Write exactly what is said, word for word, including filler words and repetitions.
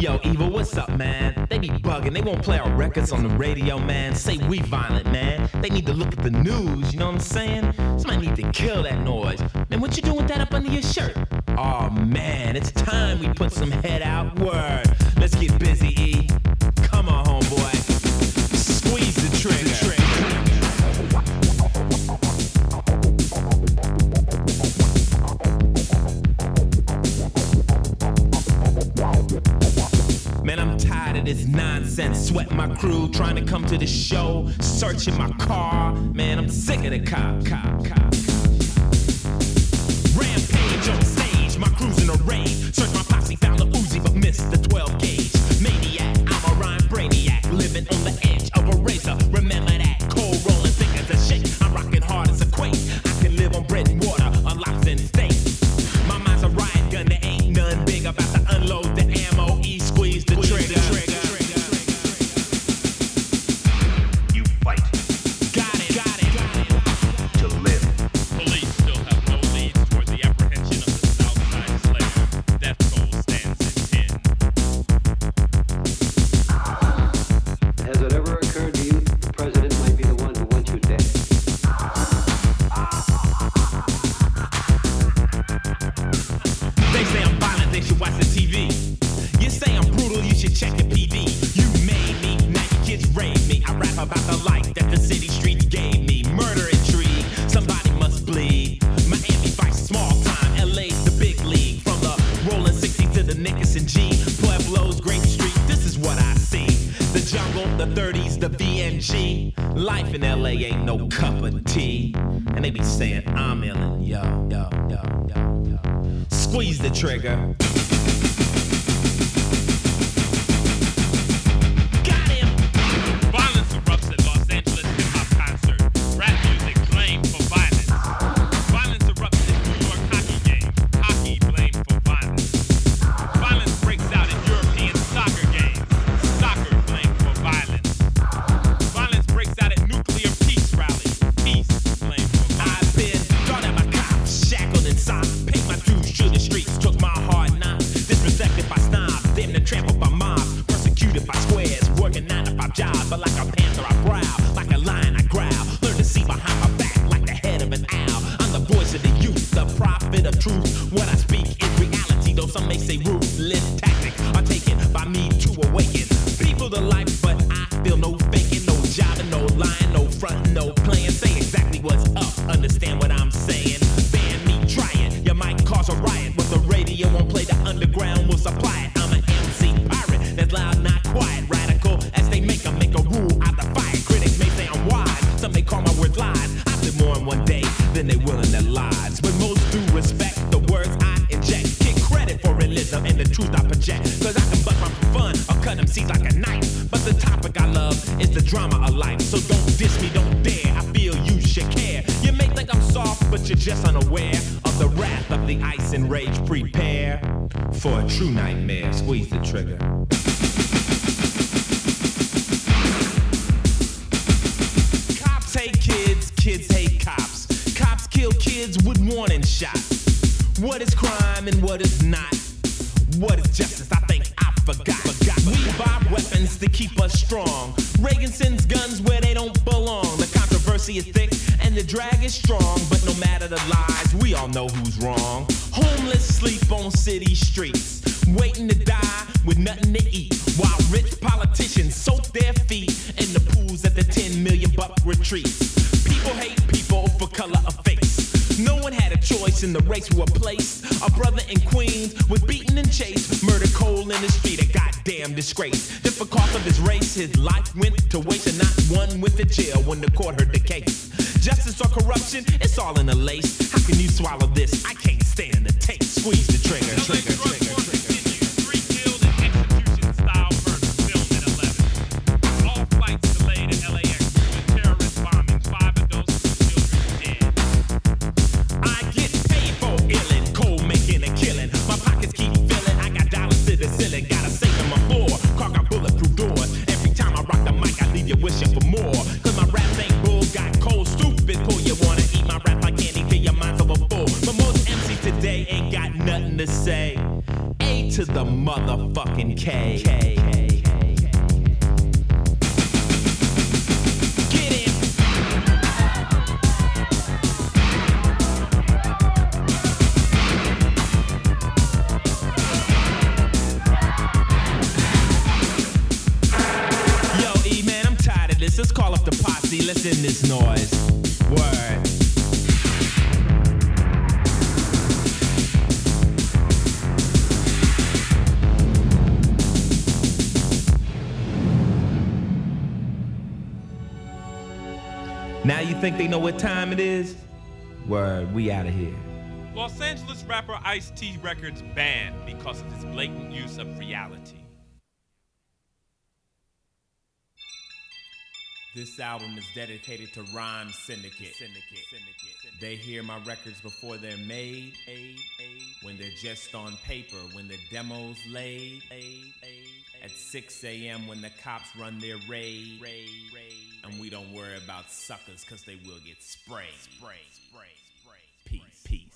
Yo, Evil, what's up, man? They be bugging, they won't play our records on the radio, man. Say we violent, man. They need to look at the news, you know what I'm saying? Somebody need to kill that noise. Man, what you doing with that up under your shirt? Oh man, it's time we put some head out. Word. Let's get busy, E. Come on, homeboy. Squeeze the trigger. The trigger. Man, I'm tired of this nonsense. Sweating my crew, trying to come to the show, searching my car. Man, I'm sick of the cop, cop, cop. Rampage on stage, my crew's in a rage. Search my posse, found the Uzi, but missed the twelve gauge. Maniac, I'm a rhyme brainiac, living on the edge of a razor. Remember that, cold rolling, thick as a shake. I'm rocking hard as a quake. I can live on bread and water, on lobster and steak. My mind's a riot gun, there ain't none big. About to unload the ammo, E squeeze the trigger. You fight. Got it, got it, got it. To live. Police still have no leads toward the apprehension of the Southside Slayer. Death toll stands at ten. Has it ever occurred to you that the president might be the one who wants you dead? They say I'm violent, they should watch the T V. You say I'm brutal, you should check the P D. You made me, now your kids raised me. I rap about the life that the city streets gave me. Murder, intrigue, somebody must bleed. Miami Vice, small time, L A's the big league. From the rolling sixty to the Nickerson G. Pueblo's Grape Street, this is what I see. The jungle, the thirties, the V N G. Life in L A ain't no cup of tea. And they be saying I'm illin', yo, yo, yo, yo, yo. Squeeze the trigger. Got him! Violence erupts at Los Angeles hip-hop concert. Rap music blamed for violence. Violence erupts at New York hockey game. Hockey blamed for violence. Violence breaks out at European soccer games. Soccer blamed for violence. Violence breaks out at nuclear peace rallies. Peace blamed for violence. I've been guarded by cops, shackled inside. Paid my dues to the streets, took my hard knocks. Disrespected by snobs, damn near trampled by mobs. Persecuted by squares, working nine to five jobs. But like a panther, I growl. Like a lion, I growl. Learn to see behind my back like the head of an owl. I'm the voice of the youth, the prophet of truth. What I speak is reality, though some may say ruthless tactics are taken by me to awaken people to life. But I feel no faking, no jobbing, no lying, no fronting, no playing. Say exactly what's up, understand what I'm saying. Ban me, try it, you might cause a riot. With the radio won't play, the underground will supply it. I'm an M C pirate, that's loud, not quiet. Radical as they make 'em, make a rule, I defy it. Critics may say I'm wise, some may call my words lies. I live more in one day than they will in their lives. With most due respect, the words I inject, get credit for realism and the truth I project. Cause I can bust my for fun or cut them seeds like a knife. But the topic I love is the drama of life. So don't diss me, don't dare, I feel you should care. You may think I'm soft, but you're just unaware of the wrath of the ice and rage. Prepare for a true nightmare. Squeeze the trigger. Cops hate kids, kids hate cops. Cops kill kids with warning shots. What is crime and what is not? What is justice? I think I forgot. forgot. We buy weapons to keep us strong. Reagan sends guns where they don't belong. The controversy is thick and the drag is strong. But no matter the lies, we all know who's wrong. Homeless sleep on city streets, waiting to die with nothing to eat. While rich politicians soak their feet in the pools at the ten million buck retreats. People hate people for color of face. No one had a choice in the race for a place. A brother in Queens was beaten and chased, murdered cold in the street, a goddamn disgrace. Just because of his race, his life went to waste, and not one went to jail when the court heard the case. Justice or corruption, it's all in a lace. How can you swallow this? I can't stand the taste. Squeeze the trigger, trigger, trigger, trigger. Three killed in execution-style murder filmed at eleven. All flights delayed in L A X due to terrorist bombing. Five adults and two children dead. I get paid for illin', cold making a killing. My pockets keep filling, I got dollars to the ceiling. Got a safe in my floor, car got bulletproof doors. Every time I rock the mic, I leave you wishing for more. Cause my raps ain't bull, got cold, stupid pull. You wanna eat my rap like candy till your mind's over full. But most M Cs today ain't got nothing to say. A motherfucking K. Get in. Yo, E, man, I'm tired of this. Let's call up the posse. Let's end this noise. Word. Now you think they know what time it is? Word, we out of here. Los Angeles rapper Ice-T Records banned because of his blatant use of reality. This album is dedicated to Rhyme Syndicate. Syndicate. Syndicate. They hear my records before they're made, when they're just on paper, when the demo's laid, at six a.m. when the cops run their raid, and we don't worry about suckers cause they will get sprayed. Peace, peace.